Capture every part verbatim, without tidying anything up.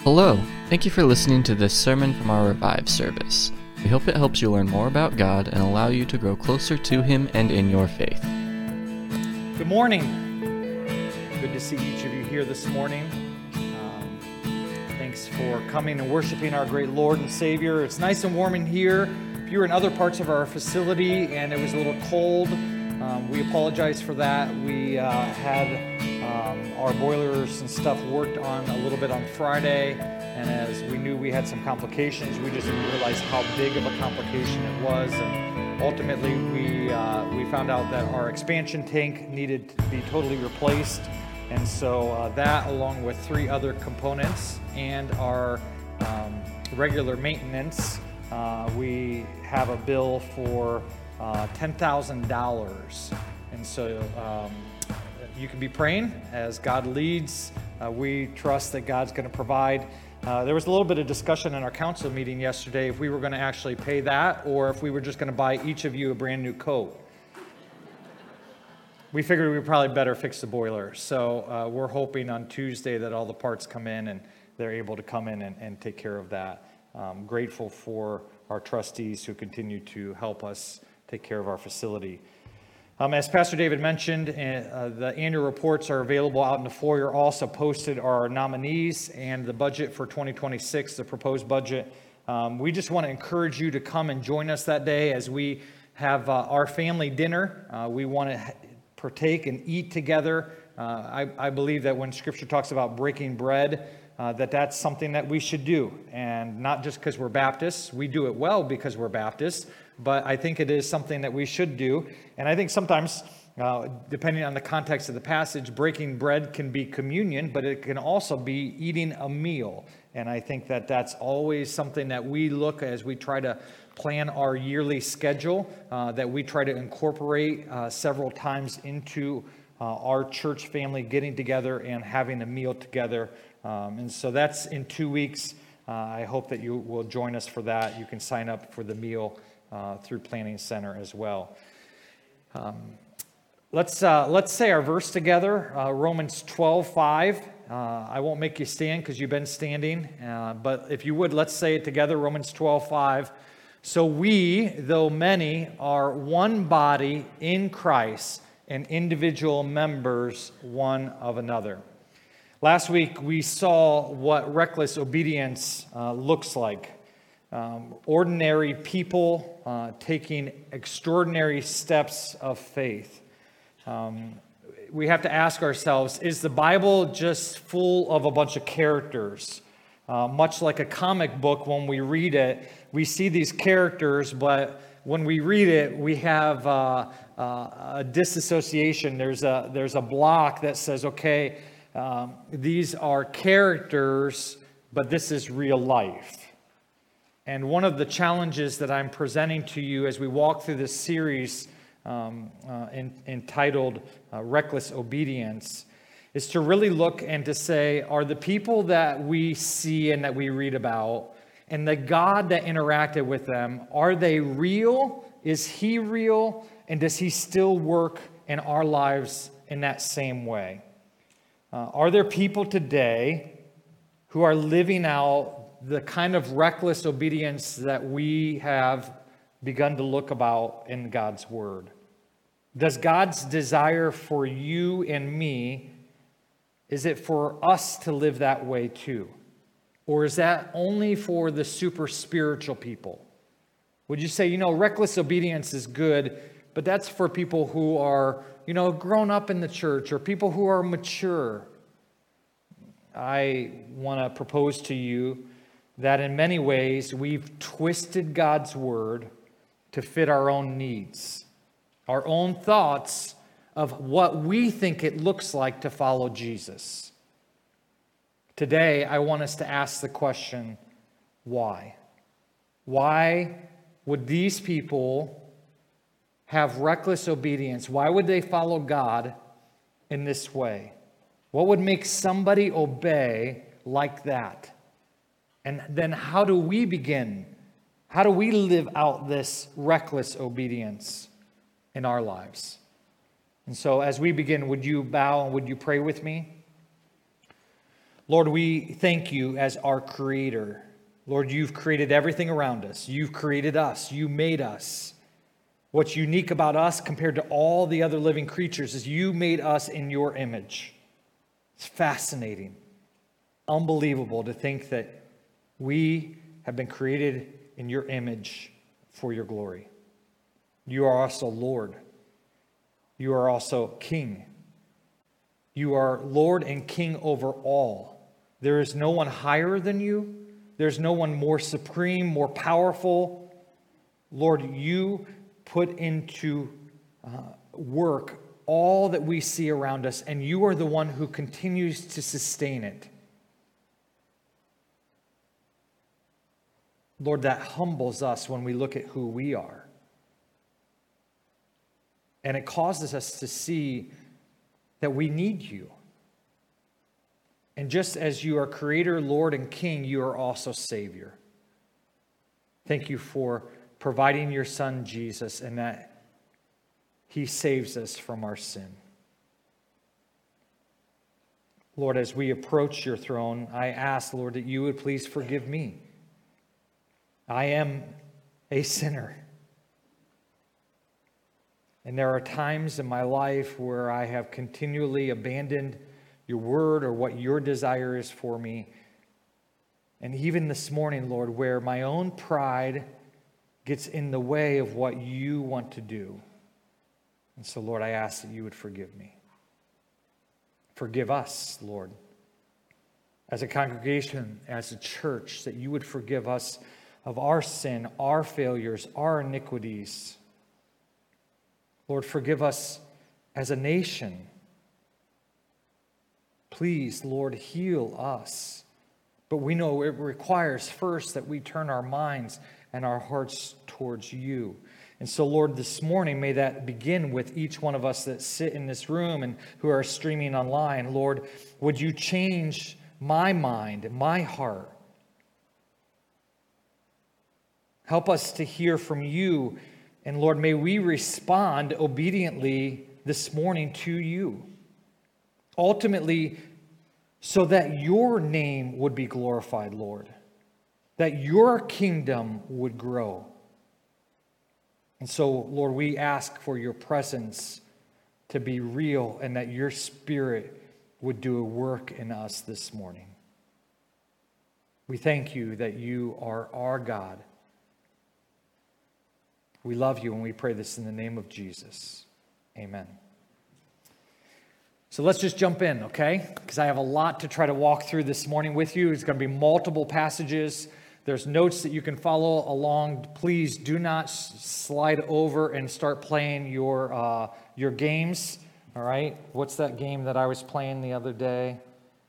Hello, thank you for listening to this sermon from our Revive service. We hope it helps you learn more about God and allow you to grow closer to Him and in your faith. Good morning. Good to see each of you here this morning. Um, thanks for coming and worshiping our great Lord and Savior. It's nice and warm in here. If you were in other parts of our facility and it was a little cold, um, we apologize for that. We uh, had um, our boilers and stuff worked on a little bit on Friday, and as we knew we had some complications, we just didn't realize how big of a complication it was. And ultimately, we uh, we found out that our expansion tank needed to be totally replaced, and so uh, that, along with three other components and our um, regular maintenance, uh, we have a bill for uh, ten thousand dollars. And so um, you can be praying as God leads. Uh, we trust that God's going to provide. Uh, there was a little bit of discussion in our council meeting yesterday if we were going to actually pay that or if we were just going to buy each of you a brand new coat. We figured we probably better fix the boiler. So uh, we're hoping on Tuesday that all the parts come in and they're able to come in and, and take care of that. Um, grateful for our trustees who continue to help us take care of our facility. Um, as Pastor David mentioned, uh, the annual reports are available out in the foyer. Also posted are our nominees and the budget for twenty twenty-six, the proposed budget. Um, we just want to encourage you to come and join us that day as we have uh, our family dinner. Uh, we want to partake and eat together. Uh, I, I believe that when Scripture talks about breaking bread, uh, that that's something that we should do. And not just because we're Baptists. We do it well because we're Baptists. But I think it is something that we should do. And I think sometimes, uh, depending on the context of the passage, breaking bread can be communion, but it can also be eating a meal. And I think that that's always something that we look as we try to plan our yearly schedule, uh, that we try to incorporate uh, several times into uh, our church family getting together and having a meal together. Um, and so that's in two weeks. Uh, I hope that you will join us for that. You can sign up for the meal Uh, through Planning Center as well. Um, let's uh, let's say our verse together, uh, Romans twelve five. Uh, I won't make you stand because you've been standing, uh, but if you would, let's say it together, Romans twelve five. So we, though many, are one body in Christ and individual members one of another. Last week we saw what reckless obedience uh, looks like. Um, ordinary people uh, taking extraordinary steps of faith. Um, we have to ask ourselves, is the Bible just full of a bunch of characters? Uh, much like a comic book, when we read it, we see these characters, but when we read it, we have uh, uh, a disassociation. There's a, there's a block that says, okay, um, these are characters, but this is real life. And one of the challenges that I'm presenting to you as we walk through this series um, uh, in, entitled uh, Reckless Obedience is to really look and to say, are the people that we see and that we read about and the God that interacted with them, are they real? Is He real? And does He still work in our lives in that same way? Uh, are there people today who are living out the kind of reckless obedience that we have begun to look about in God's Word? Does God's desire for you and me, is it for us to live that way too? Or is that only for the super spiritual people? Would you say, you know, reckless obedience is good, but that's for people who are, you know, grown up in the church or people who are mature? I want to propose to you that in many ways we've twisted God's Word to fit our own needs, our own thoughts of what we think it looks like to follow Jesus. Today, I want us to ask the question, why? Why would these people have reckless obedience? Why would they follow God in this way? What would make somebody obey like that? And then how do we begin? How do we live out this reckless obedience in our lives? And so as we begin, would you bow and would you pray with me? Lord, we thank you as our creator. Lord, you've created everything around us. You've created us. You made us. What's unique about us compared to all the other living creatures is you made us in your image. It's fascinating, unbelievable to think that we have been created in your image for your glory. You are also Lord. You are also King. You are Lord and King over all. There is no one higher than you. There's no one more supreme, more powerful. Lord, you put into uh, work all that we see around us, and you are the one who continues to sustain it. Lord, that humbles us when we look at who we are. And it causes us to see that we need you. And just as you are Creator, Lord, and King, you are also Savior. Thank you for providing your Son, Jesus, and that he saves us from our sin. Lord, as we approach your throne, I ask, Lord, that you would please forgive me. I am a sinner. And there are times in my life where I have continually abandoned your word or what your desire is for me. And even this morning, Lord, where my own pride gets in the way of what you want to do. And so, Lord, I ask that you would forgive me. Forgive us, Lord, as a congregation, as a church, that you would forgive us of our sin, our failures, our iniquities. Lord, forgive us as a nation. Please, Lord, heal us. But we know it requires first that we turn our minds and our hearts towards you. And so, Lord, this morning, may that begin with each one of us that sit in this room and who are streaming online. Lord, would you change my mind, my heart? Help us to hear from you. And Lord, may we respond obediently this morning to you. Ultimately, so that your name would be glorified, Lord. That your kingdom would grow. And so, Lord, we ask for your presence to be real and that your Spirit would do a work in us this morning. We thank you that you are our God. We love you and we pray this in the name of Jesus. Amen. So let's just jump in, okay? Because I have a lot to try to walk through this morning with you. It's going to be multiple passages. There's notes that you can follow along. Please do not slide over and start playing your uh, your games, all right? What's that game that I was playing the other day?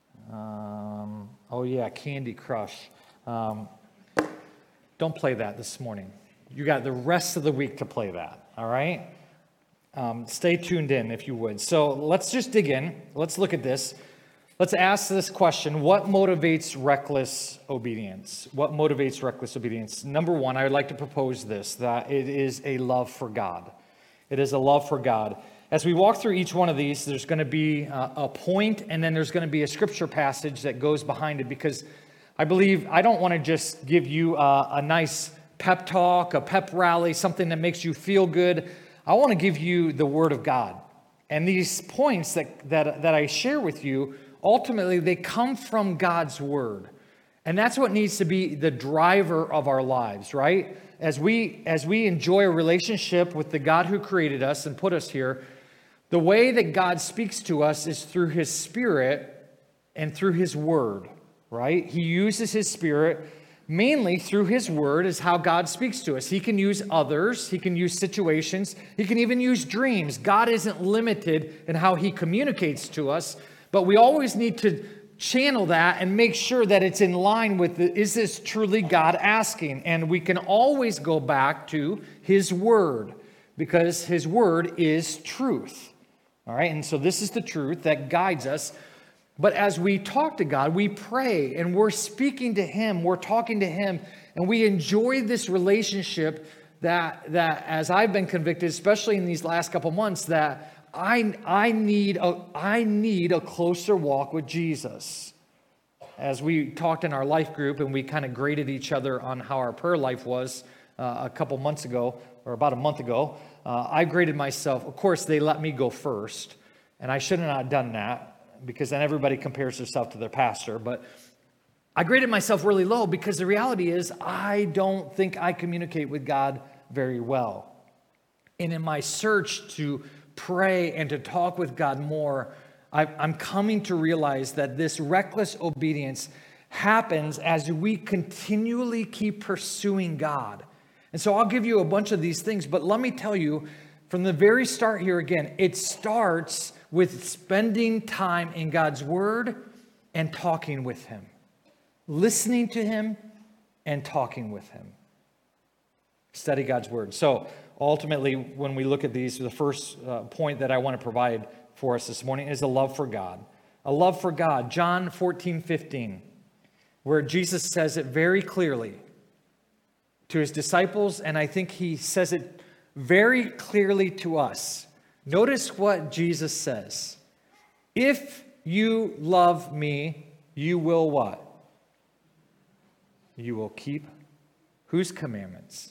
Um, oh, yeah, Candy Crush. Um, don't play that this morning. You got the rest of the week to play that, all right? Um, stay tuned in if you would. So let's just dig in. Let's look at this. Let's ask this question. What motivates reckless obedience? What motivates reckless obedience? Number one, I would like to propose this, that it is a love for God. It is a love for God. As we walk through each one of these, there's going to be a, a point, and then there's going to be a scripture passage that goes behind it, because I believe I don't want to just give you a, a nice pep talk, a pep rally, something that makes you feel good. I want to give you the Word of God. And these points that, that, that I share with you, ultimately, they come from God's Word. And that's what needs to be the driver of our lives, right? As we, as we enjoy a relationship with the God who created us and put us here, the way that God speaks to us is through His Spirit and through His Word, right? He uses His Spirit. Mainly through His Word is how God speaks to us. He can use others. He can use situations. He can even use dreams. God isn't limited in how He communicates to us, but we always need to channel that and make sure that it's in line with, the, is this truly God asking? And we can always go back to His Word, because His Word is truth. All right, and so this is the truth that guides us. But as we talk to God, we pray and we're speaking to Him, we're talking to Him, and we enjoy this relationship that, that as I've been convicted, especially in these last couple months, that I, I, need a, I need a closer walk with Jesus. as we talked in our life group and we kind of graded each other on how our prayer life was uh, a couple months ago, or about a month ago, uh, I graded myself. Of course, they let me go first, and I should have not done that because then everybody compares themselves to their pastor. But I graded myself really low because the reality is I don't think I communicate with God very well. And in my search to pray and to talk with God more, I'm coming to realize that this reckless obedience happens as we continually keep pursuing God. And so I'll give you a bunch of these things, but let me tell you from the very start here again, it starts with spending time in God's Word and talking with Him, listening to Him and talking with Him. Study God's Word. So ultimately, when we look at these, the first uh, point that I want to provide for us this morning is a love for God. A love for God. John fourteen fifteen, where Jesus says it very clearly to His disciples, and I think He says it very clearly to us. Notice what Jesus says. If you love me, you will what? You will keep whose commandments?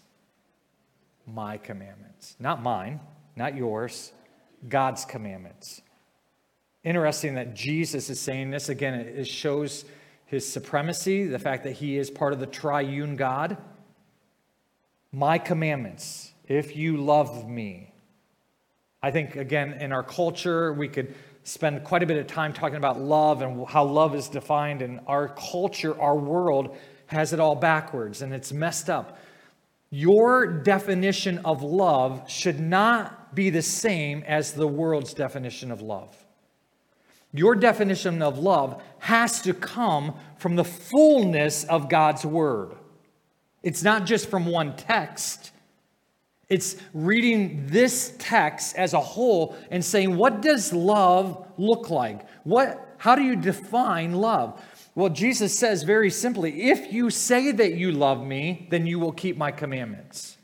My commandments. Not mine, not yours. God's commandments. Interesting that Jesus is saying this. Again, it shows His supremacy, the fact that He is part of the triune God. My commandments, if you love me. I think, again, in our culture, we could spend quite a bit of time talking about love and how love is defined. And our culture, our world, has it all backwards, and it's messed up. Your definition of love should not be the same as the world's definition of love. Your definition of love has to come from the fullness of God's Word. It's not just from one text. It's reading this text as a whole and saying, what does love look like? What, how do you define love? Well, Jesus says very simply, if you say that you love me, then you will keep my commandments.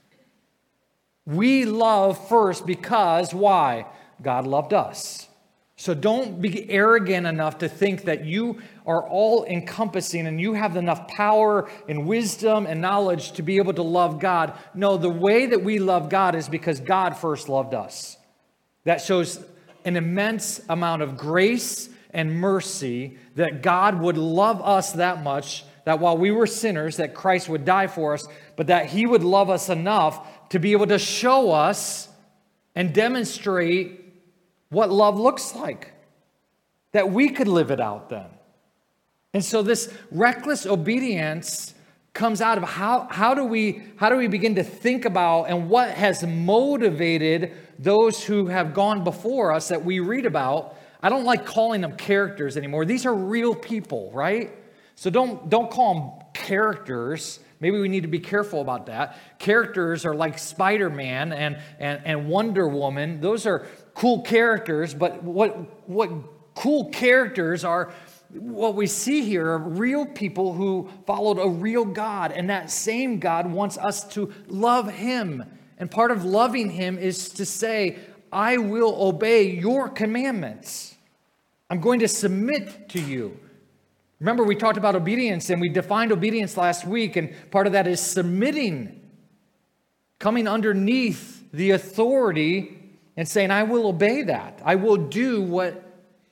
We love first because, why? God loved us. So don't be arrogant enough to think that you are all encompassing and you have enough power and wisdom and knowledge to be able to love God. No, the way that we love God is because God first loved us. That shows an immense amount of grace and mercy that God would love us that much, that while we were sinners, that Christ would die for us, but that He would love us enough to be able to show us and demonstrate what love looks like, that we could live it out then. And so this reckless obedience comes out of how, how do we how do we begin to think about and what has motivated those who have gone before us that we read about. I don't like calling them characters anymore. These are real people, right? So don't don't call them characters. Maybe we need to be careful about that. Characters are like Spider-Man and, and, and Wonder Woman. Those are cool characters, but what, what cool characters are, what we see here are real people who followed a real God, and that same God wants us to love Him. And part of loving Him is to say, I will obey your commandments. I'm going to submit to you. Remember, we talked about obedience, and we defined obedience last week, and part of that is submitting, coming underneath the authority and saying, I will obey that. I will do what,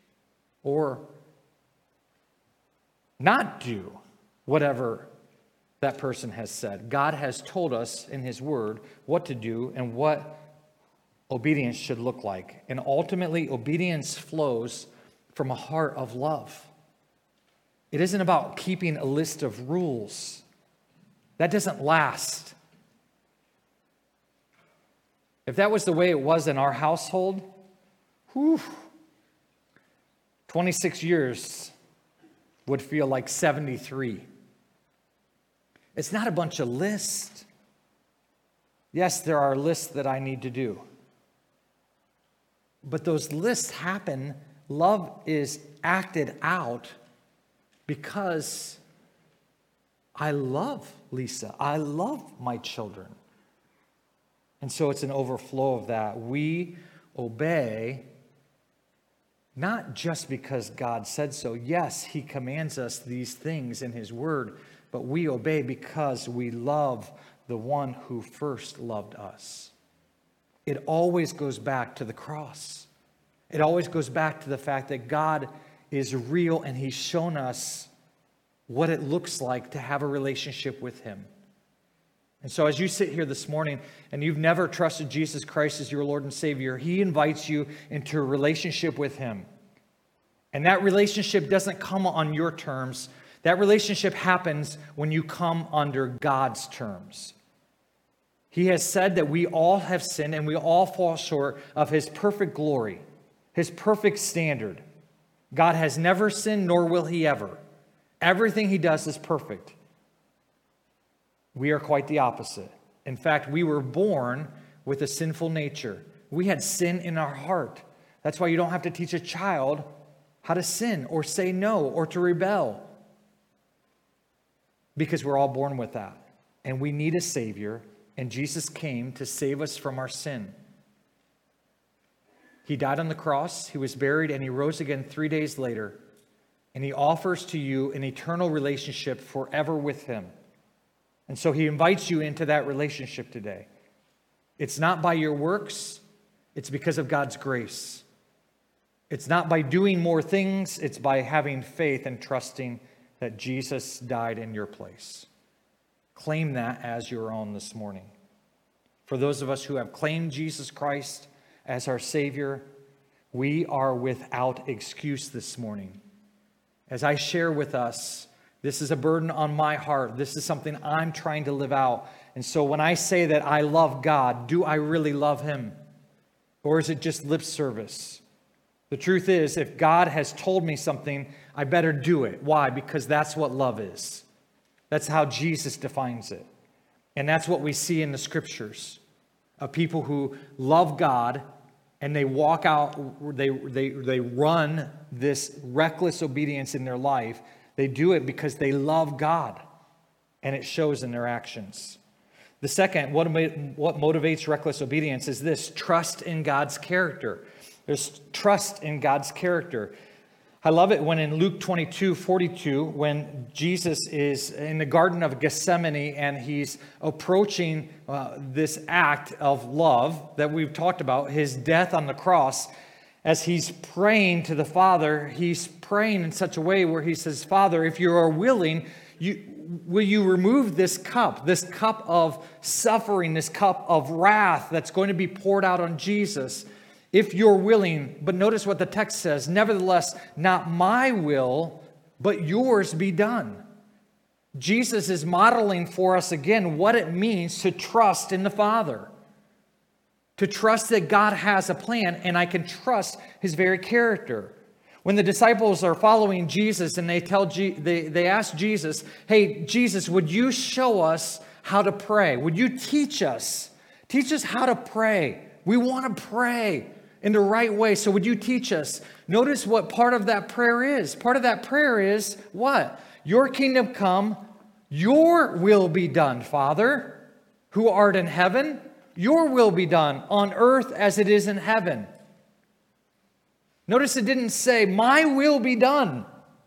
or not do whatever that person has said. God has told us in His Word what to do and what obedience should look like. And ultimately, obedience flows from a heart of love. It isn't about keeping a list of rules. That doesn't last. If that was the way it was in our household, whew, twenty-six years would feel like seventy-three. It's not a bunch of lists. Yes, there are lists that I need to do. But those lists happen, love is acted out because I love Lisa. I love my children. And so it's an overflow of that. We obey Not just because God said so. Yes, he commands us these things in his word, but we obey because we love the one who first loved us. It always goes back to the cross. It always goes back to the fact that God is real and he's shown us what it looks like to have a relationship with him. And so as you sit here this morning and you've never trusted Jesus Christ as your Lord and Savior, he invites you into a relationship with him. And that relationship doesn't come on your terms. That relationship happens when you come under God's terms. He has said that we all have sinned and we all fall short of his perfect glory, his perfect standard. God has never sinned, nor will he ever. Everything he does is perfect. We are quite the opposite. In fact, we were born with a sinful nature. We had sin in our heart. That's why you don't have to teach a child how to sin or say no or to rebel. Because we're all born with that. And we need a Savior. And Jesus came to save us from our sin. He died on the cross, he was buried, and he rose again three days later. And he offers to you an eternal relationship forever with him. And so he invites you into that relationship today. It's not by your works, it's because of God's grace. It's not by doing more things, it's by having faith and trusting that Jesus died in your place. Claim that as your own this morning. For those of us who have claimed Jesus Christ as our Savior, we are without excuse this morning. As I share with us, this is a burden on my heart. This is something I'm trying to live out. And so when I say that I love God, do I really love him? Or is it just lip service? The truth is, if God has told me something, I better do it. Why? Because that's what love is. That's how Jesus defines it. And that's what we see in the scriptures of people who love God and they walk out, they, they, they run this reckless obedience in their life. They do it because they love God, and it shows in their actions. The second, what, what motivates reckless obedience is this: trust in God's character. There's trust in God's character. I love it when in Luke twenty-two forty-two, when Jesus is in the Garden of Gethsemane and he's approaching uh, this act of love that we've talked about, his death on the cross. As he's praying to the Father, he's praying in such a way where he says, Father, if you are willing, you, will you remove this cup, this cup of suffering, this cup of wrath that's going to be poured out on Jesus? If you're willing, but notice what the text says, nevertheless, not my will, but yours be done. Jesus is modeling for us again what it means to trust in the Father. To trust that God has a plan, and I can trust his very character. When the disciples are following Jesus and they tell G- they, they ask Jesus, hey, Jesus, would you show us how to pray? Would you teach us? Teach us how to pray. We want to pray in the right way, so would you teach us? Notice what part of that prayer is. Part of that prayer is what? Your kingdom come, your will be done, Father, who art in heaven. Your will be done on earth as it is in heaven. Notice it didn't say, my will be done.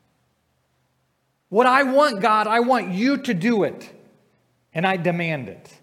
What I want, God, I want you to do it. And I demand it.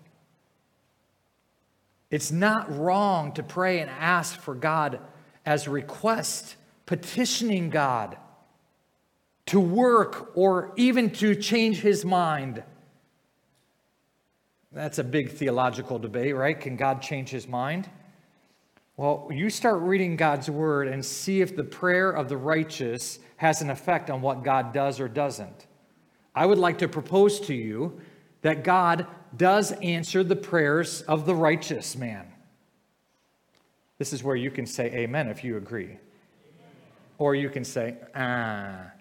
It's not wrong to pray and ask for God as a request, petitioning God to work or even to change his mind. That's a big theological debate, right? Can God change his mind? Well, you start reading God's word and see if the prayer of the righteous has an effect on what God does or doesn't. I would like to propose to you that God does answer the prayers of the righteous man. This is where you can say amen if you agree. Or you can say, ah.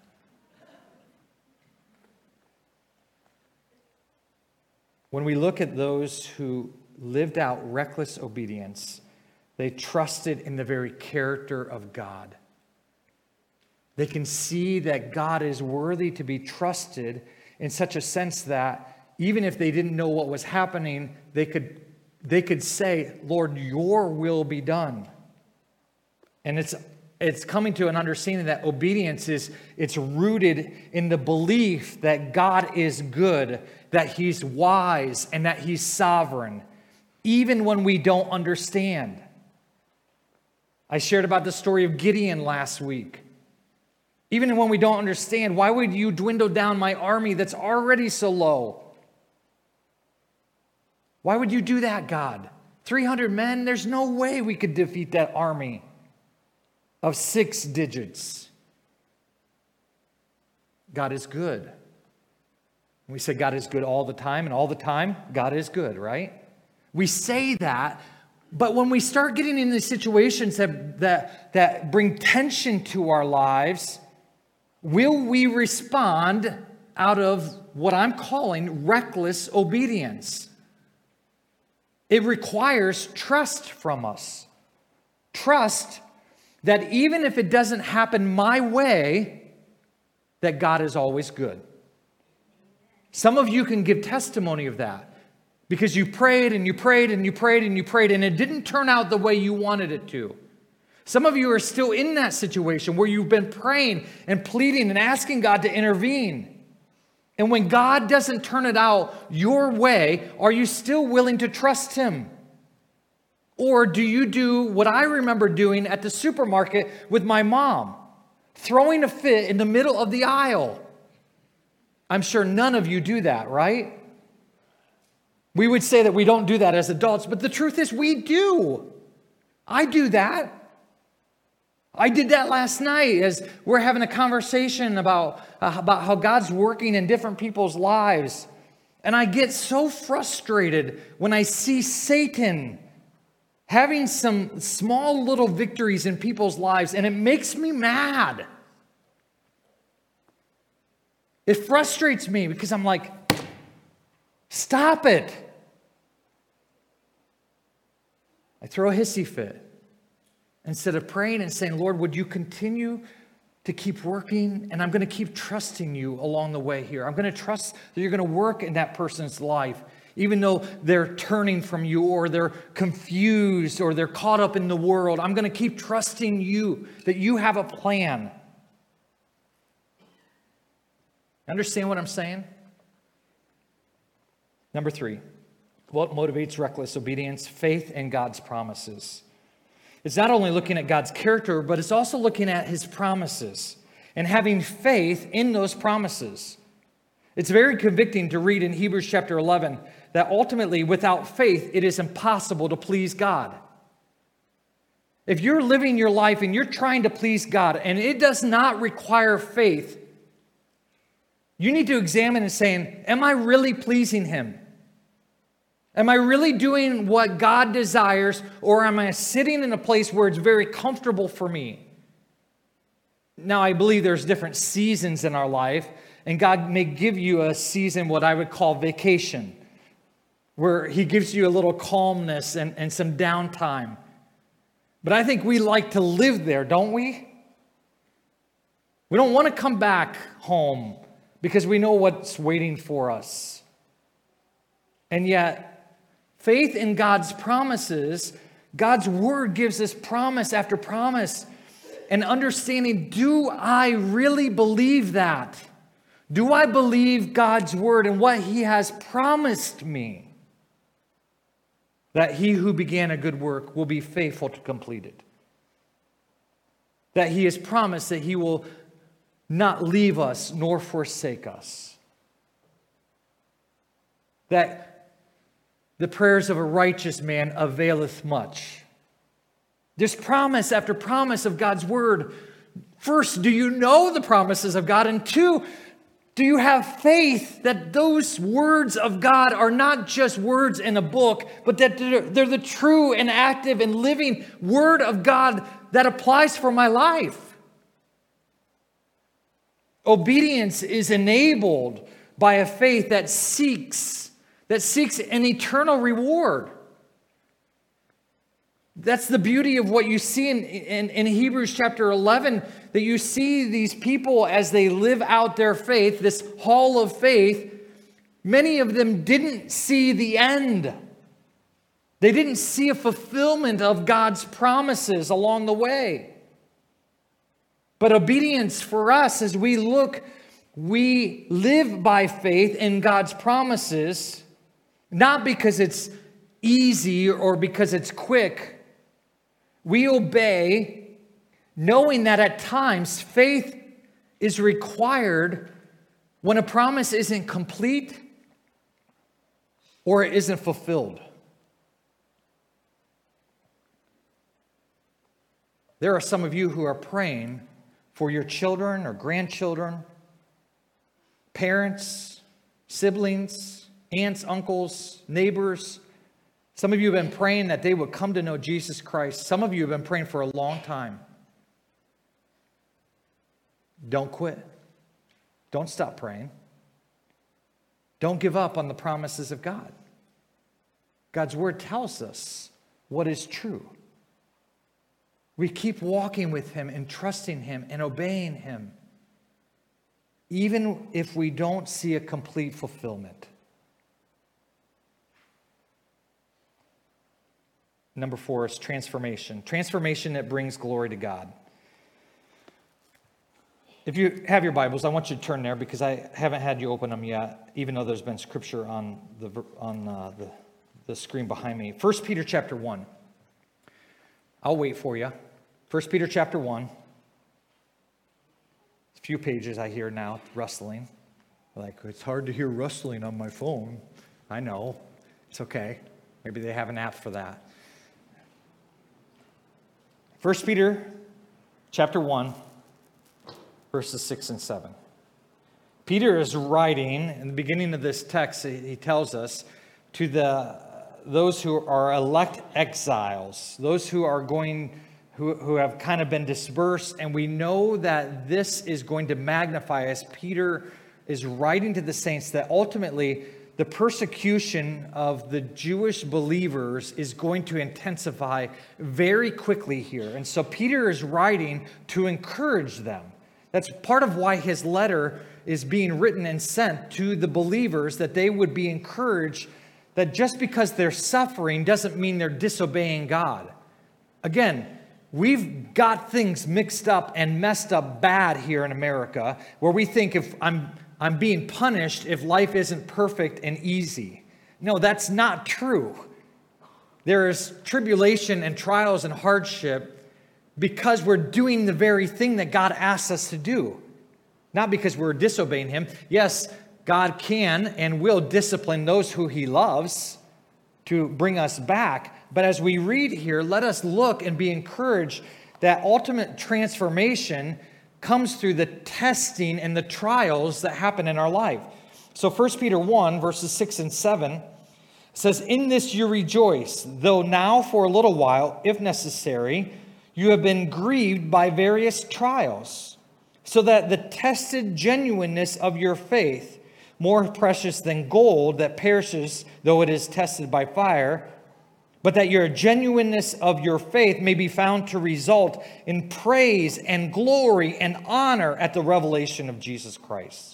When we look at those who lived out reckless obedience, they trusted in the very character of God. They can see that God is worthy to be trusted in such a sense that even if they didn't know what was happening, they could, they could say, Lord, your will be done. And it's It's coming to an understanding that obedience is, it's rooted in the belief that God is good, that He's wise, and that He's sovereign, even when we don't understand. I shared about the story of Gideon last week. Even when we don't understand, why would you dwindle down my army that's already so low? Why would you do that, God? three hundred men, there's no way we could defeat that army of six digits. God is good. We say God is good all the time, and all the time, God is good, right? We say that, but when we start getting into situations that, that, that bring tension to our lives, will we respond out of what I'm calling reckless obedience? It requires trust from us. Trust that even if it doesn't happen my way, that God is always good. Some of you can give testimony of that because you prayed and you prayed and you prayed and you prayed and it didn't turn out the way you wanted it to. Some of you are still in that situation where you've been praying and pleading and asking God to intervene. And when God doesn't turn it out your way, are you still willing to trust Him? Or do you do what I remember doing at the supermarket with my mom, throwing a fit in the middle of the aisle? I'm sure none of you do that, right? We would say that we don't do that as adults, but the truth is we do. I do that. I did that last night as we're having a conversation about, uh, about how God's working in different people's lives. And I get so frustrated when I see Satan having some small little victories in people's lives, and it makes me mad. It frustrates me because I'm like, stop it. I throw a hissy fit instead of praying and saying, Lord, would you continue to keep working? And I'm going to keep trusting you along the way here. I'm going to trust that you're going to work in that person's life, even though they're turning from you or they're confused or they're caught up in the world. I'm going to keep trusting you that you have a plan. Understand what I'm saying? Number three, what motivates reckless obedience? Faith in God's promises. It's not only looking at God's character, but it's also looking at His promises and having faith in those promises. It's very convicting to read in Hebrews chapter eleven that ultimately without faith, it is impossible to please God. If you're living your life and you're trying to please God and it does not require faith, you need to examine and saying, am I really pleasing Him? Am I really doing what God desires, or am I sitting in a place where it's very comfortable for me? Now, I believe there's different seasons in our life, and God may give you a season, what I would call vacation, where He gives you a little calmness and, and some downtime. But I think we like to live there, don't we? We don't want to come back home because we know what's waiting for us. And yet, faith in God's promises, God's word gives us promise after promise. And understanding, do I really believe that? Do I believe God's word and what He has promised me? That He who began a good work will be faithful to complete it. That He has promised that He will not leave us nor forsake us. That the prayers of a righteous man availeth much. There's promise after promise of God's word. First, do you know the promises of God? And two, do you have faith that those words of God are not just words in a book, but that they're, they're the true and active and living word of God that applies for my life? Obedience is enabled by a faith that seeks, that seeks an eternal reward. That's the beauty of what you see in, in, in Hebrews chapter eleven, that you see these people as they live out their faith, this hall of faith. Many of them didn't see the end. They didn't see a fulfillment of God's promises along the way. But obedience for us, as we look, we live by faith in God's promises, not because it's easy or because it's quick. We obey knowing that at times faith is required when a promise isn't complete or it isn't fulfilled. There are some of you who are praying for your children or grandchildren, parents, siblings, aunts, uncles, neighbors. Some of you have been praying that they would come to know Jesus Christ. Some of you have been praying for a long time. Don't quit. Don't stop praying. Don't give up on the promises of God. God's word tells us what is true. We keep walking with him and trusting him and obeying him, even if we don't see a complete fulfillment. Number four is transformation. Transformation that brings glory to God. If you have your Bibles, I want you to turn there because I haven't had you open them yet, even though there's been scripture on the on uh, the, the screen behind me. First Peter chapter one. I'll wait for you. First Peter chapter one. A few pages I hear now rustling. Like, it's hard to hear rustling on my phone. I know. It's okay. Maybe they have an app for that. First Peter chapter one, verses six and seven. Peter is writing, in the beginning of this text, he tells us, to the those who are elect exiles, those who are going, who, who have kind of been dispersed, and we know that this is going to magnify as Peter is writing to the saints, that ultimately the persecution of the Jewish believers is going to intensify very quickly here. And so Peter is writing to encourage them. That's part of why his letter is being written and sent to the believers, that they would be encouraged that just because they're suffering doesn't mean they're disobeying God. Again, we've got things mixed up and messed up bad here in America, where we think if I'm I'm being punished if life isn't perfect and easy. No, that's not true. There is tribulation and trials and hardship because we're doing the very thing that God asks us to do. Not because we're disobeying him. Yes, God can and will discipline those who he loves to bring us back. But as we read here, let us look and be encouraged that ultimate transformation comes through the testing and the trials that happen in our life. So First Peter one, verses six and seven says, "In this you rejoice, though now for a little while, if necessary, you have been grieved by various trials, so that the tested genuineness of your faith, more precious than gold that perishes though it is tested by fire, but that your genuineness of your faith may be found to result in praise and glory and honor at the revelation of Jesus Christ."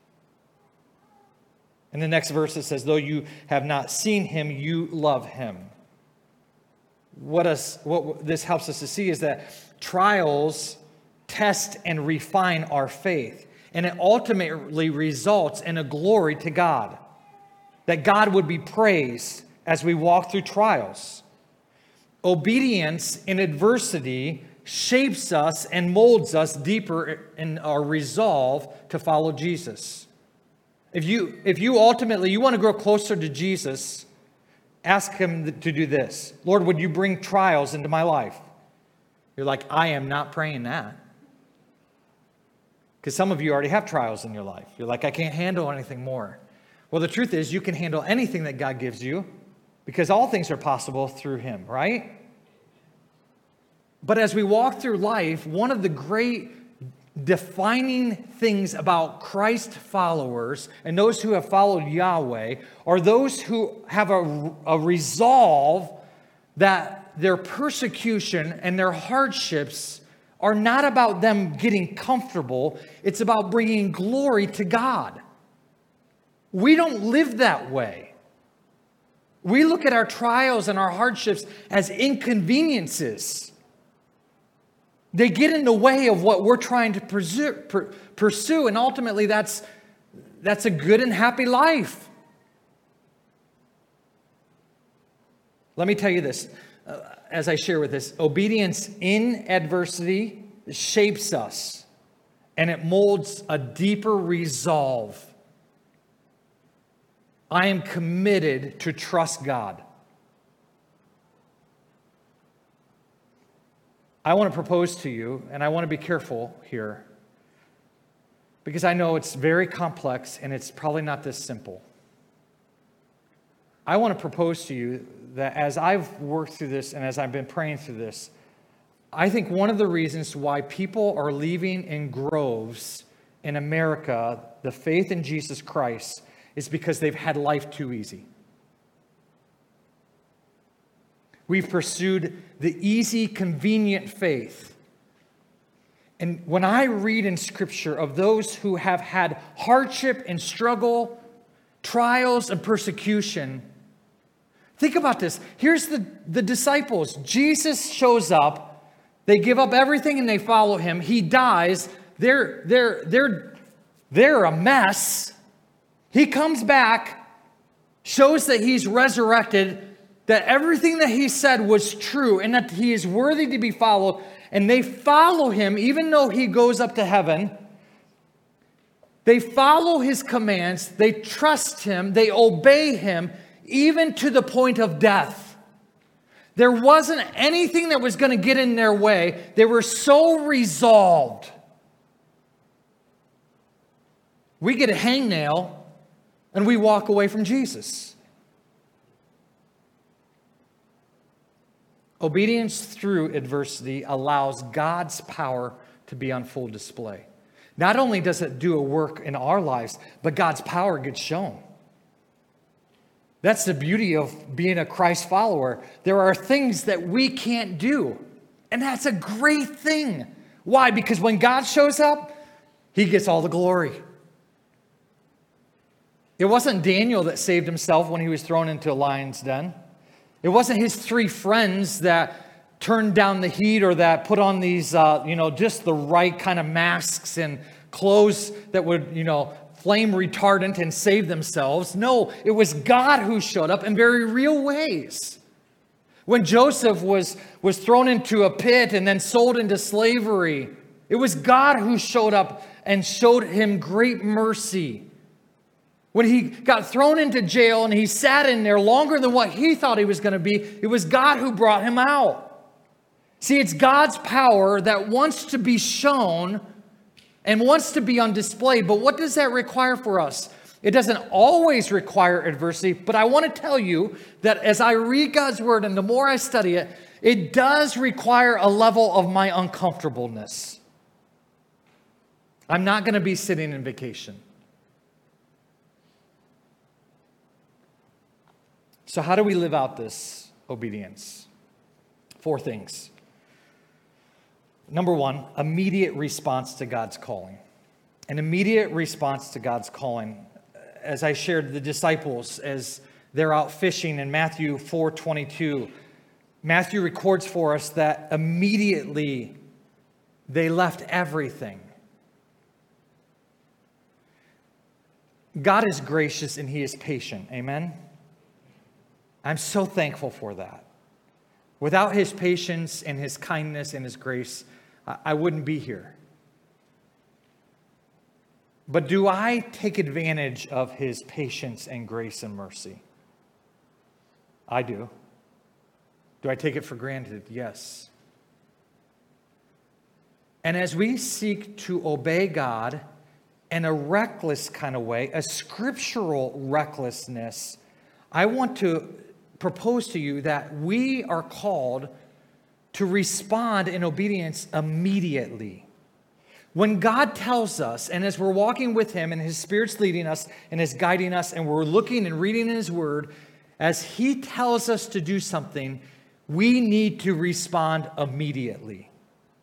In the next verse it says, "Though you have not seen him, you love him." What, us, what this helps us to see is that trials test and refine our faith. And it ultimately results in a glory to God. That God would be praised as we walk through trials. Obedience in adversity shapes us and molds us deeper in our resolve to follow Jesus. If you, if you ultimately, you want to grow closer to Jesus, ask him to do this. Lord, would you bring trials into my life? You're like, I am not praying that. Because some of you already have trials in your life. You're like, I can't handle anything more. Well, the truth is you can handle anything that God gives you, because all things are possible through him, right? But as we walk through life, one of the great defining things about Christ followers and those who have followed Yahweh are those who have a, a resolve that their persecution and their hardships are not about them getting comfortable. It's about bringing glory to God. We don't live that way. We look at our trials and our hardships as inconveniences. They get in the way of what we're trying to pursue, and ultimately that's, that's a good and happy life. Let me tell you this, uh, as I share with this, obedience in adversity shapes us, and it molds a deeper resolve. I am committed to trust God. I want to propose to you, and I want to be careful here, because I know it's very complex and it's probably not this simple. I want to propose to you that as I've worked through this and as I've been praying through this, I think one of the reasons why people are leaving in groves in America the faith in Jesus Christ is because they've had life too easy. We've pursued the easy, convenient faith. And when I read in Scripture of those who have had hardship and struggle, trials and persecution, think about this. Here's the, the disciples. Jesus shows up. They give up everything and they follow him. He dies. They're, they're, they're, they're a mess. He comes back, shows that he's resurrected, that everything that he said was true and that he is worthy to be followed, and they follow him even though he goes up to heaven. They follow his commands, they trust him, they obey him, even to the point of death. There wasn't anything that was going to get in their way. They were so resolved. We get a hangnail and we walk away from Jesus. Obedience through adversity allows God's power to be on full display. Not only does it do a work in our lives, but God's power gets shown. That's the beauty of being a Christ follower. There are things that we can't do, and that's a great thing. Why? Because when God shows up, he gets all the glory. It wasn't Daniel that saved himself when he was thrown into a lion's den. It wasn't his three friends that turned down the heat or that put on these, uh, you know, just the right kind of masks and clothes that would, you know, flame retardant and save themselves. No, it was God who showed up in very real ways. When Joseph was, was thrown into a pit and then sold into slavery, it was God who showed up and showed him great mercy. When he got thrown into jail and he sat in there longer than what he thought he was going to be, it was God who brought him out. See, it's God's power that wants to be shown and wants to be on display. But what does that require for us? It doesn't always require adversity, but I want to tell you that as I read God's word and the more I study it, it does require a level of my uncomfortableness. I'm not going to be sitting in vacation. So how do we live out this obedience? Four things. Number one, immediate response to God's calling. An immediate response to God's calling. As I shared, the disciples, as they're out fishing in Matthew four twenty-two, Matthew records for us that immediately they left everything. God is gracious and he is patient. Amen? I'm so thankful for that. Without his patience and his kindness and his grace, I wouldn't be here. But do I take advantage of his patience and grace and mercy? I do. Do I take it for granted? Yes. And as we seek to obey God in a reckless kind of way, a scriptural recklessness, I want to propose to you that we are called to respond in obedience immediately. When God tells us, and as we're walking with him and his Spirit's leading us and is guiding us, and we're looking and reading in his word, as he tells us to do something, we need to respond immediately.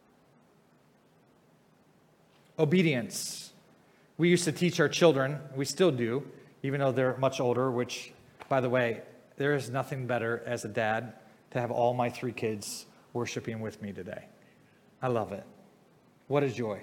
Obedience. We used to teach our children, we still do, even though they're much older, which, by the way, there is nothing better as a dad to have all my three kids worshiping with me today. I love it. What a joy.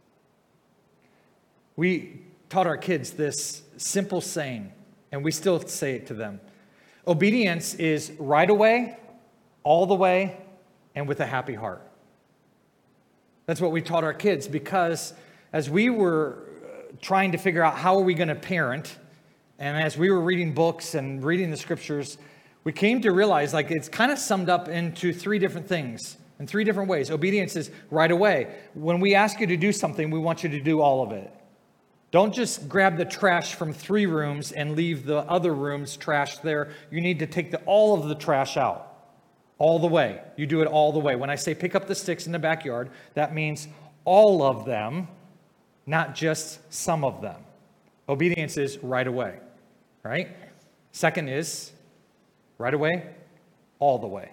We taught our kids this simple saying, and we still say it to them. Obedience is right away, all the way, and with a happy heart. That's what we taught our kids, because as we were trying to figure out how are we going to parent, and as we were reading books and reading the scriptures, we came to realize like it's kind of summed up into three different things, in three different ways. Obedience is right away. When we ask you to do something, we want you to do all of it. Don't just grab the trash from three rooms and leave the other rooms trash there. You need to take the, all of the trash out, all the way. You do it all the way. When I say pick up the sticks in the backyard, that means all of them, not just some of them. Obedience is right away, right? Second is right away, all the way.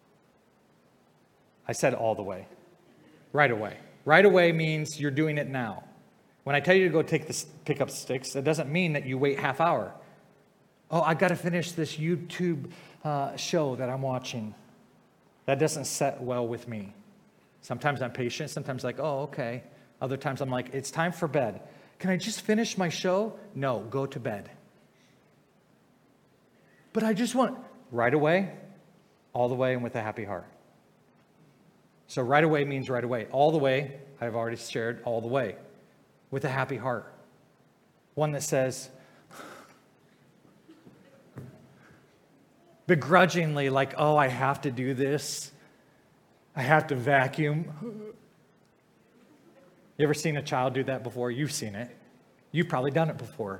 I said all the way. Right away. Right away means you're doing it now. When I tell you to go take the pick up sticks, that doesn't mean that you wait half hour. Oh, I've got to finish this YouTube uh, show that I'm watching. That doesn't set well with me. Sometimes I'm patient. Sometimes like, oh, okay. Other times I'm like, it's time for bed. Can I just finish my show? No, go to bed. But I just want right away, all the way, and with a happy heart. So right away means right away. All the way, I've already shared all the way. With a happy heart. One that says, begrudgingly, like, oh, I have to do this. I have to vacuum. You ever seen a child do that before? You've seen it. You've probably done it before.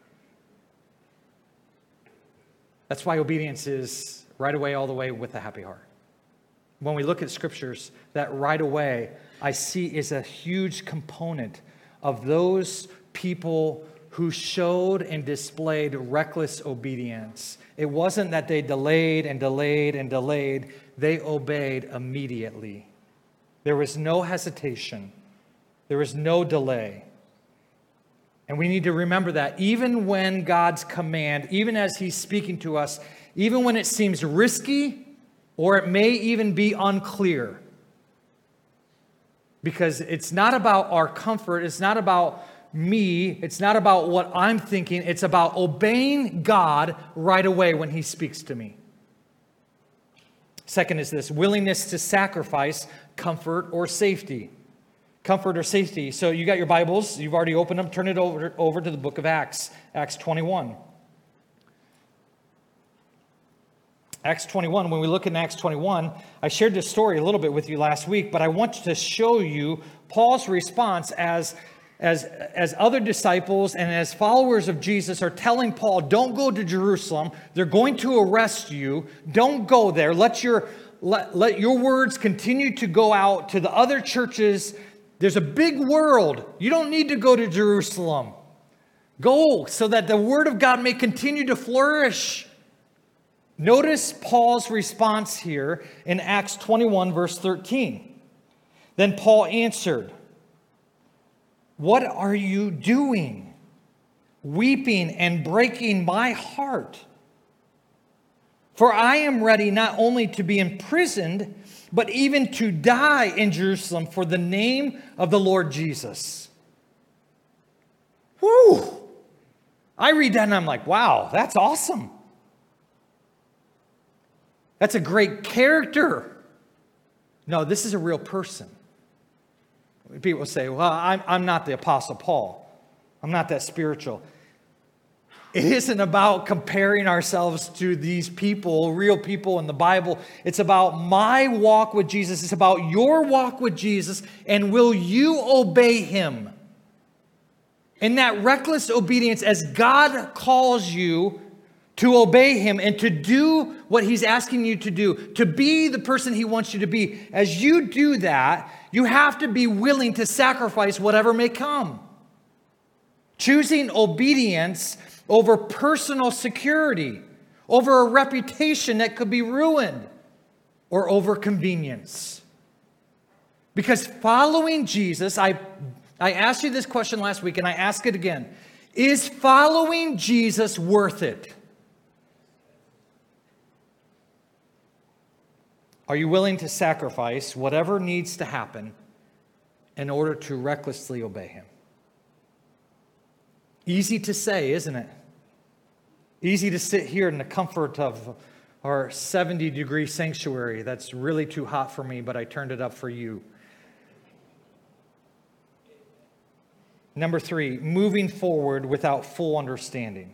That's why obedience is right away, all the way, with a happy heart. When we look at scriptures, that right away, I see is a huge component of those people who showed and displayed reckless obedience. It wasn't that they delayed and delayed and delayed. They obeyed immediately. There was no hesitation. There was no delay. And we need to remember that even when God's command, even as He's speaking to us, even when it seems risky or it may even be unclear, because it's not about our comfort, it's not about me, it's not about what I'm thinking, it's about obeying God right away when He speaks to me. Second is this, willingness to sacrifice comfort or safety. Comfort or safety. So you got your Bibles, you've already opened them, turn it over, over to the book of Acts, Acts twenty-one. Acts twenty-one, when we look in Acts twenty-one, I shared this story a little bit with you last week, but I want to show you Paul's response as, as, as other disciples and as followers of Jesus are telling Paul, don't go to Jerusalem. They're going to arrest you. Don't go there. Let your, let, let your words continue to go out to the other churches. There's a big world. You don't need to go to Jerusalem. Go so that the word of God may continue to flourish. Notice Paul's response here in Acts twenty-one, verse thirteen. Then Paul answered, "What are you doing, weeping and breaking my heart? For I am ready not only to be imprisoned, but even to die in Jerusalem for the name of the Lord Jesus." Whew! I read that and I'm like, wow, that's awesome. That's a great character. No, this is a real person. People say, well, I'm, I'm not the Apostle Paul. I'm not that spiritual. It isn't about comparing ourselves to these people, real people in the Bible. It's about my walk with Jesus. It's about your walk with Jesus. And will you obey Him? In that reckless obedience, as God calls you to obey Him and to do what He's asking you to do, to be the person He wants you to be. As you do that, you have to be willing to sacrifice whatever may come. Choosing obedience over personal security, over a reputation that could be ruined, or over convenience. Because following Jesus, I, I asked you this question last week and I ask it again. Is following Jesus worth it? Are you willing to sacrifice whatever needs to happen in order to recklessly obey him? Easy to say, isn't it? Easy to sit here in the comfort of our seventy degree sanctuary. That's really too hot for me, but I turned it up for you. Number three, moving forward without full understanding.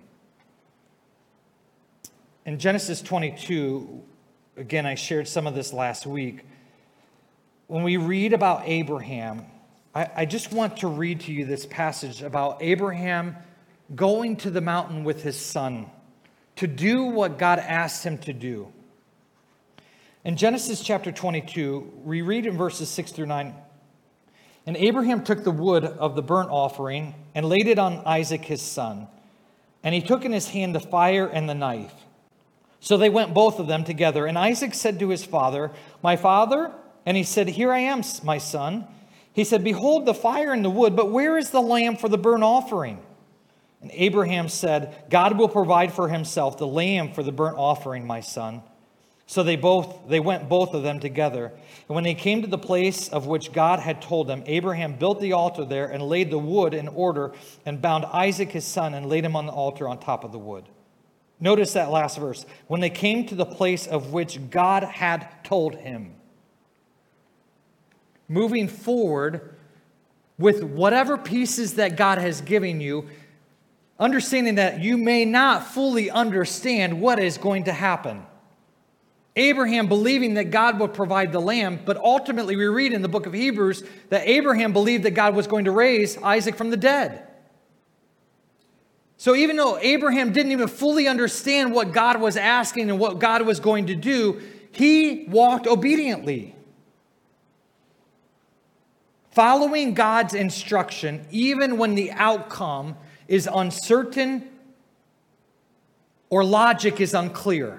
In Genesis twenty-two, again, I shared some of this last week. When we read about Abraham, I, I just want to read to you this passage about Abraham going to the mountain with his son to do what God asked him to do. In Genesis chapter twenty-two, we read in verses six through nine, "And Abraham took the wood of the burnt offering and laid it on Isaac his son. And he took in his hand the fire and the knife. So they went both of them together. And Isaac said to his father, 'My father?' And he said, 'Here I am, my son.' He said, 'Behold the fire and the wood, but where is the lamb for the burnt offering?' And Abraham said, 'God will provide for himself the lamb for the burnt offering, my son.' So they both they went both of them together. And when they came to the place of which God had told them, Abraham built the altar there and laid the wood in order and bound Isaac his son and laid him on the altar on top of the wood." Notice that last verse. When they came to the place of which God had told him. Moving forward with whatever pieces that God has given you, understanding that you may not fully understand what is going to happen. Abraham believing that God would provide the lamb, but ultimately we read in the book of Hebrews that Abraham believed that God was going to raise Isaac from the dead. So even though Abraham didn't even fully understand what God was asking and what God was going to do, he walked obediently. Following God's instruction, even when the outcome is uncertain or logic is unclear.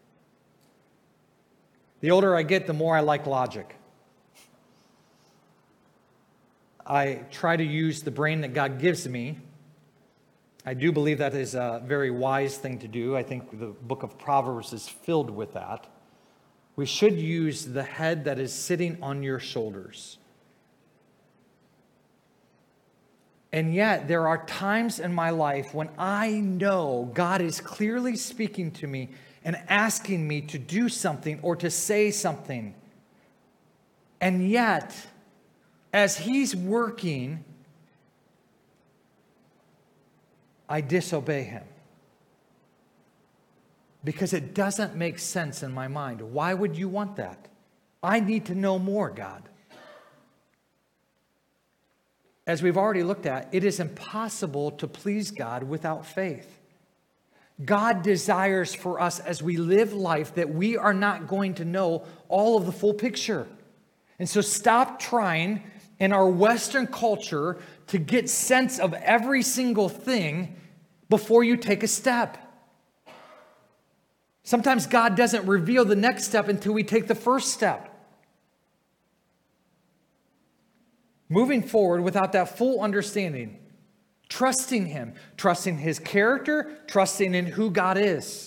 The older I get, the more I like logic. I try to use the brain that God gives me. I do believe that is a very wise thing to do. I think the book of Proverbs is filled with that. We should use the head that is sitting on your shoulders. And yet, there are times in my life when I know God is clearly speaking to me and asking me to do something or to say something. And yet, as He's working, I disobey Him. Because it doesn't make sense in my mind. Why would you want that? I need to know more, God. As we've already looked at, it is impossible to please God without faith. God desires for us as we live life that we are not going to know all of the full picture. And so stop trying in our Western culture to get sense of every single thing before you take a step. Sometimes God doesn't reveal the next step until we take the first step. Moving forward without that full understanding, trusting Him, trusting His character, trusting in who God is.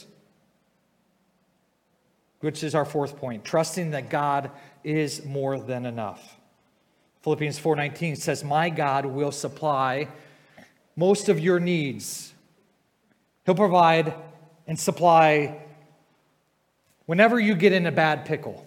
Which is our fourth point, trusting that God is more than enough. Philippians four nineteen says, "My God will supply most of your needs." He'll provide and supply whenever you get in a bad pickle.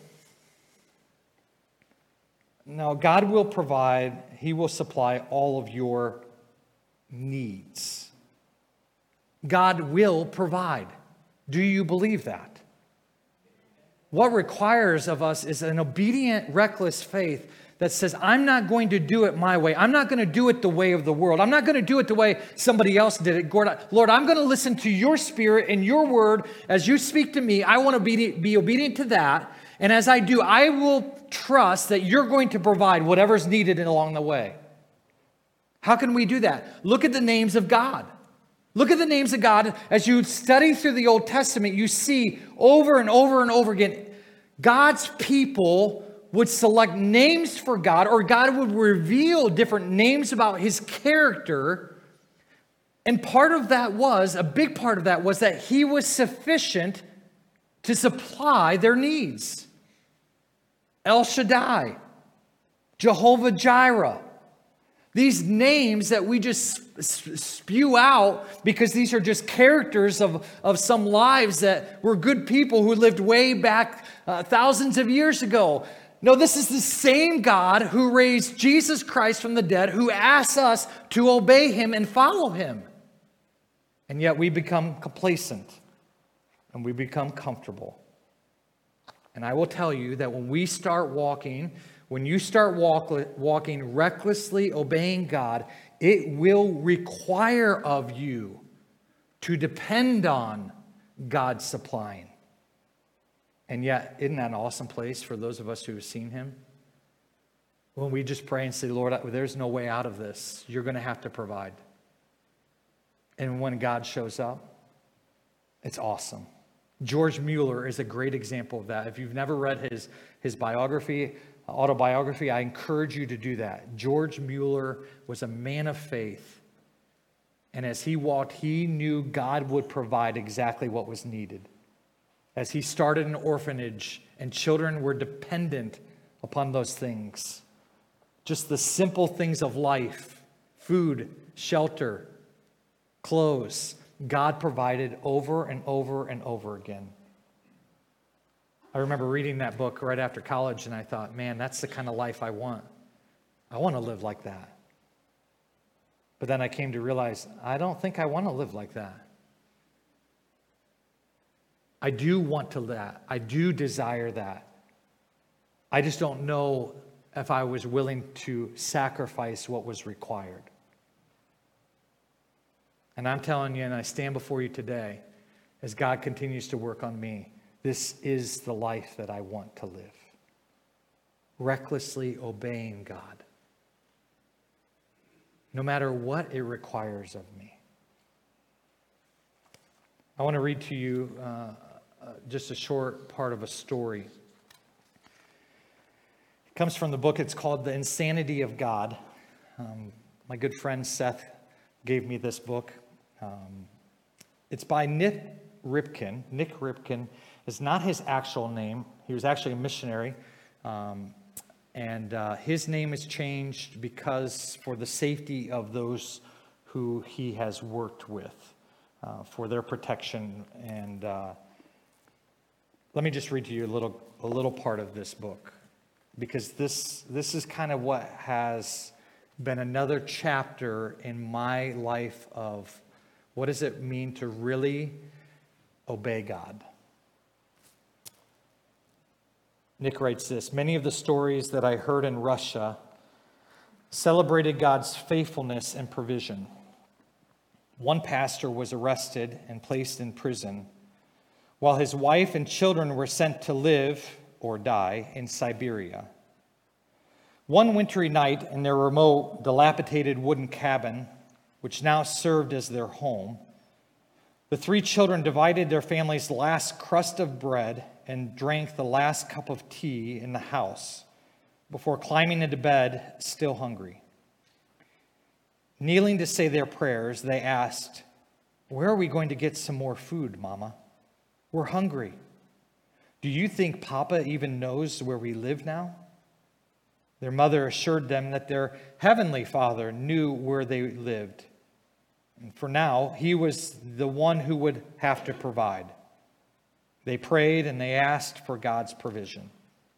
No, God will provide, He will supply all of your needs. God will provide. Do you believe that? What requires of us is an obedient, reckless faith that says, I'm not going to do it my way. I'm not going to do it the way of the world. I'm not going to do it the way somebody else did it. Lord, I'm going to listen to your Spirit and your word as you speak to me. I want to be, be obedient to that. And as I do, I will trust that you're going to provide whatever's needed along the way. How can we do that? Look at the names of God. Look at the names of God. As you study through the Old Testament, you see over and over and over again, God's people would select names for God, or God would reveal different names about His character. And part of that was, a big part of that was that He was sufficient to supply their needs. El Shaddai, Jehovah Jireh. These names that we just spew out because these are just characters of, of some lives that were good people who lived way back uh, thousands of years ago. No, this is the same God who raised Jesus Christ from the dead, who asks us to obey him and follow him. And yet we become complacent and we become comfortable. And I will tell you that when we start walking When you start walk, walking recklessly, obeying God, it will require of you to depend on God supplying. And yet, isn't that an awesome place for those of us who have seen him? When we just pray and say, Lord, there's no way out of this. You're going to have to provide. And when God shows up, it's awesome. George Mueller is a great example of that. If you've never read his, his biography, autobiography, I encourage you to do that. George Mueller was a man of faith. And as he walked, he knew God would provide exactly what was needed. As he started an orphanage and children were dependent upon those things. Just the simple things of life, food, shelter, clothes, God provided over and over and over again. I remember reading that book right after college, and I thought, man, that's the kind of life I want. I want to live like that. But then I came to realize, I don't think I want to live like that. I do want to that. I do desire that. I just don't know if I was willing to sacrifice what was required. And I'm telling you, and I stand before you today, as God continues to work on me, this is the life that I want to live. Recklessly obeying God. No matter what it requires of me. I want to read to you uh, uh, just a short part of a story. It comes from the book. It's called The Insanity of God. Um, my good friend Seth gave me this book. Um, it's by Nick Ripken. Nick Ripken is not his actual name. He was actually a missionary. Um, and uh, his name is changed because for the safety of those who he has worked with, uh, for their protection. And uh, let me just read to you a little, a little part of this book. Because this, this is kind of what has been another chapter in my life of what does it mean to really obey God. Nick writes this: many of the stories that I heard in Russia celebrated God's faithfulness and provision. One pastor was arrested and placed in prison, while his wife and children were sent to live or die in Siberia. One wintry night in their remote, dilapidated wooden cabin, which now served as their home, the three children divided their family's last crust of bread and drank the last cup of tea in the house before climbing into bed, still hungry. Kneeling to say their prayers, they asked, "Where are we going to get some more food, Mama? We're hungry. Do you think Papa even knows where we live now?" Their mother assured them that their heavenly Father knew where they lived. And for now, he was the one who would have to provide. They prayed and they asked for God's provision.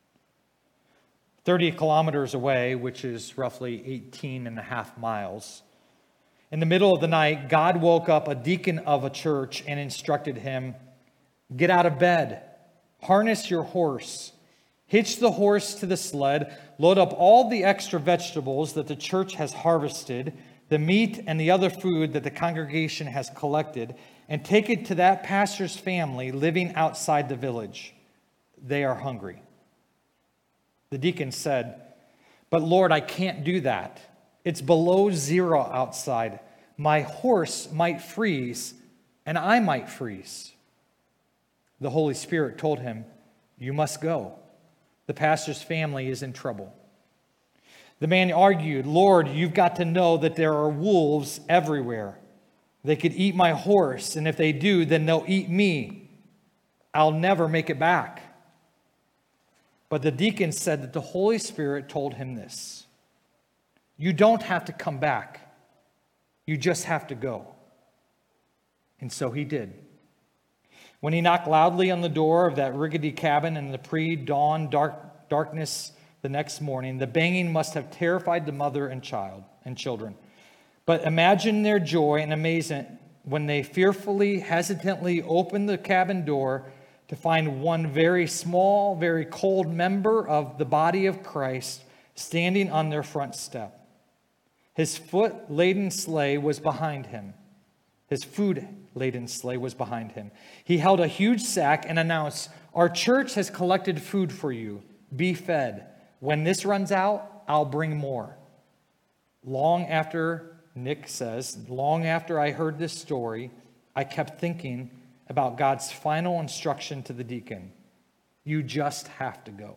thirty kilometers away, which is roughly eighteen and a half miles, in the middle of the night, God woke up a deacon of a church and instructed him, "Get out of bed, harness your horse, hitch the horse to the sled, load up all the extra vegetables that the church has harvested, the meat and the other food that the congregation has collected, and take it to that pastor's family living outside the village. They are hungry." The deacon said, "But Lord, I can't do that. It's below zero outside. My horse might freeze, and I might freeze." The Holy Spirit told him, "You must go. The pastor's family is in trouble." The man argued, "Lord, you've got to know that there are wolves everywhere. They could eat my horse, and if they do, then they'll eat me. I'll never make it back." But the deacon said that the Holy Spirit told him this: "You don't have to come back. You just have to go." And so he did. When he knocked loudly on the door of that rickety cabin in the pre-dawn dark, darkness the next morning, the banging must have terrified the mother and child and children. But imagine their joy and amazement when they fearfully, hesitantly opened the cabin door to find one very small, very cold member of the body of Christ standing on their front step. His foot-laden sleigh was behind him. His food-laden sleigh was behind him. He held a huge sack and announced, "Our church has collected food for you. Be fed. When this runs out, I'll bring more." Long after, Nick says, long after I heard this story, I kept thinking about God's final instruction to the deacon: "You just have to go."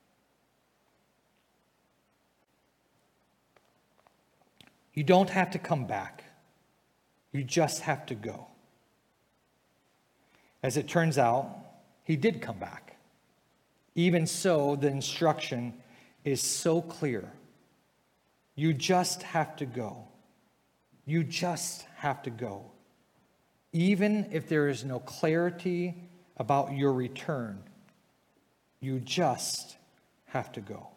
You don't have to come back. You just have to go. As it turns out, he did come back. Even so, the instruction is so clear. You just have to go. You just have to go. Even if there is no clarity about your return, you just have to go.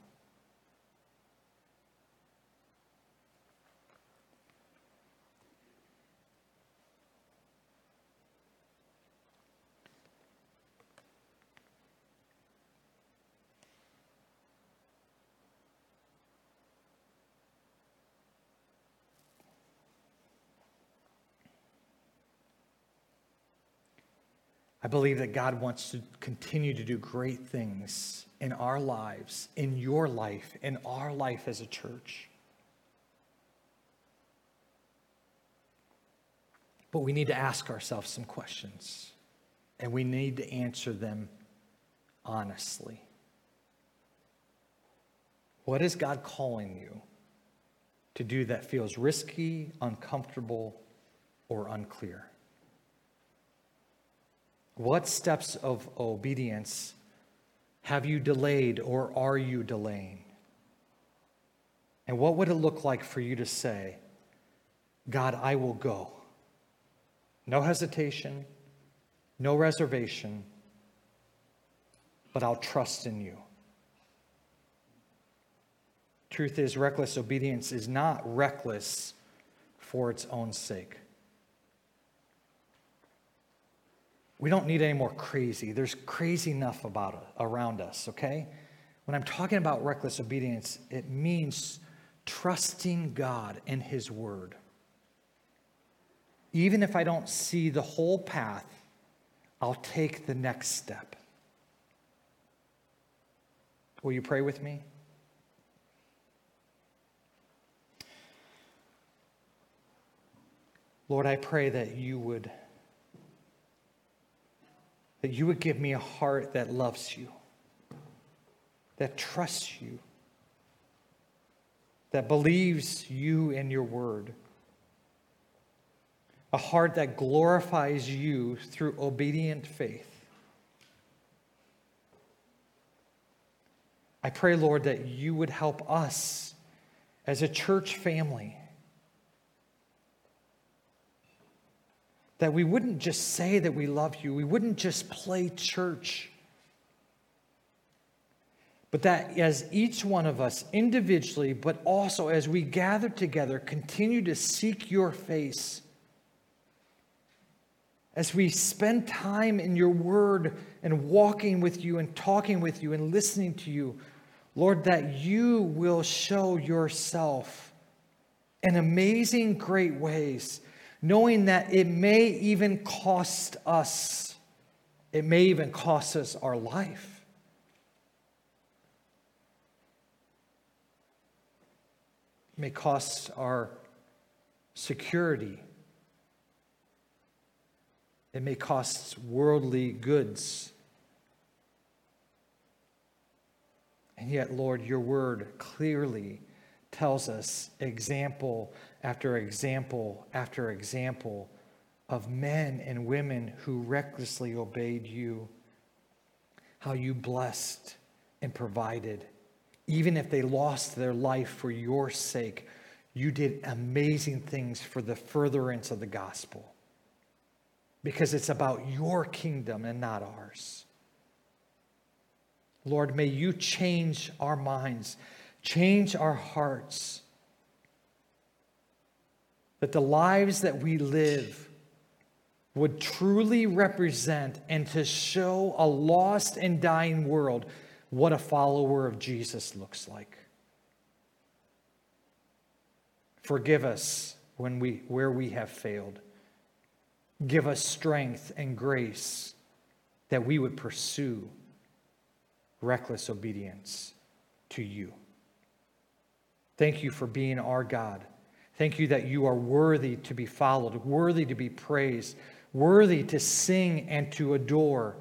I believe that God wants to continue to do great things in our lives, in your life, in our life as a church. But we need to ask ourselves some questions, and we need to answer them honestly. What is God calling you to do that feels risky, uncomfortable, or unclear? What steps of obedience have you delayed or are you delaying? And what would it look like for you to say, "God, I will go"? No hesitation, no reservation, but I'll trust in you. Truth is, reckless obedience is not reckless for its own sake. We don't need any more crazy. There's crazy enough about it around us, okay? When I'm talking about reckless obedience, it means trusting God and His Word. Even if I don't see the whole path, I'll take the next step. Will you pray with me? Lord, I pray that you would that you would give me a heart that loves you, that trusts you, that believes you and your word. A heart that glorifies you through obedient faith. I pray, Lord, that you would help us as a church family, that we wouldn't just say that we love you. We wouldn't just play church. But that as each one of us individually, but also as we gather together, continue to seek your face. As we spend time in your word and walking with you and talking with you and listening to you, Lord, that you will show yourself in amazing, great ways, knowing that it may even cost us, it may even cost us our life. It may cost our security. It may cost worldly goods. And yet, Lord, your word clearly tells us example after example after example of men and women who recklessly obeyed you, how you blessed and provided. Even if they lost their life for your sake, you did amazing things for the furtherance of the gospel. Because it's about your kingdom and not ours. Lord, may you change our minds, change our hearts, that the lives that we live would truly represent and to show a lost and dying world what a follower of Jesus looks like. Forgive us when we, where we have failed. Give us strength and grace that we would pursue reckless obedience to you. Thank you for being our God. Thank you that you are worthy to be followed, worthy to be praised, worthy to sing and to adore.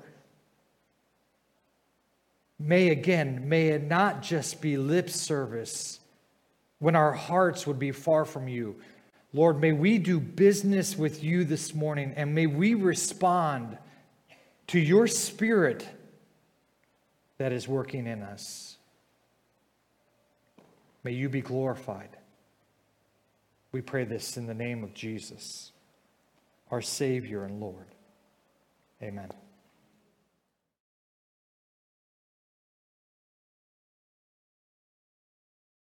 May again, may it not just be lip service when our hearts would be far from you. Lord, may we do business with you this morning, and may we respond to your Spirit that is working in us. May you be glorified. We pray this in the name of Jesus, our Savior and Lord. Amen.